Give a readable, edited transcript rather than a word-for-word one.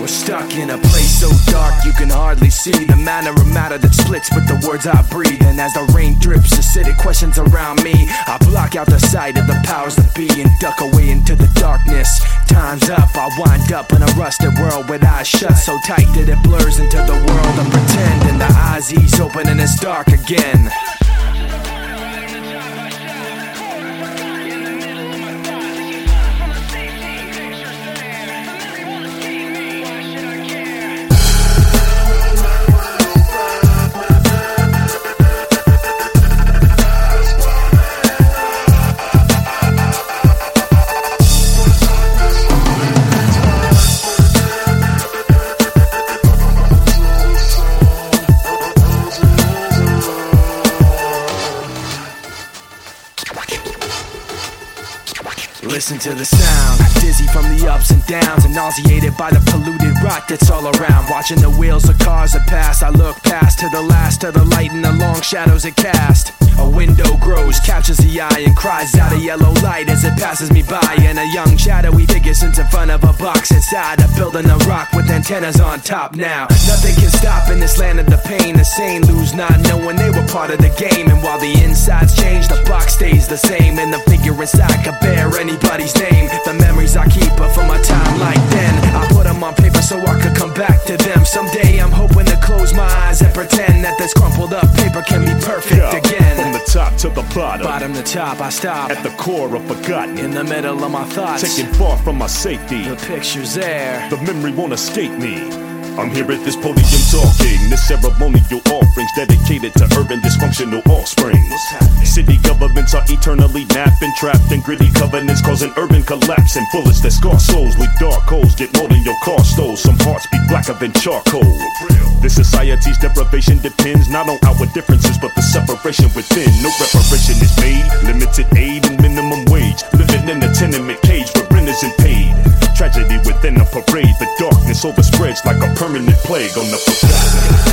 stuck in a place so dark you can hardly see the manner of matter that splits with the words I breathe. And as the rain drips, acidic questions around me, I block out the sight of the powers that be and duck away into the darkness. Time's up, I wind up in a rusted world with eyes shut so tight that it blurs into the world of pretend. And the eyes ease open and it's dark again. Listen to the sound, dizzy from the ups and downs, and nauseated by the polluted rot that's all around. Watching the wheels of cars that pass, I look past to the last of the light and the long shadows it cast. A window grows, catches the eye, and cries out a yellow light as it passes me by. And a young shadowy figure sits in front of a box inside a building of rock with antennas on top now. Nothing can stop in this land of the pain. The sane lose not knowing they were part of the game. And while the insides change, the box stays the same. And the figure inside could bear anybody's name. The memories I keep are from a time like then. I put them on paper so I could come back to them. Someday I'm hoping to close my eyes and pretend that this crumpled up paper can be perfect again. From the top to the bottom, bottom to top, I stop at the core of forgotten, in the middle of my thoughts, taken far from my safety. The picture's there, the memory won't escape me. I'm here at this podium talking, this ceremonial offerings dedicated to urban dysfunctional offspring. City governments are eternally napping, trapped in gritty covenants, causing urban collapse. And bullets that scar souls leave dark holes, get more than your car stole. Some hearts be blacker than charcoal. This society's deprivation depends not on outward differences, but the separation within. No reparation is made, limited aid and minimum wage. Living in a tenement cage where rent isn't paid. Tragedy within a parade, the darkness overspreads like a permanent plague on the forgotten.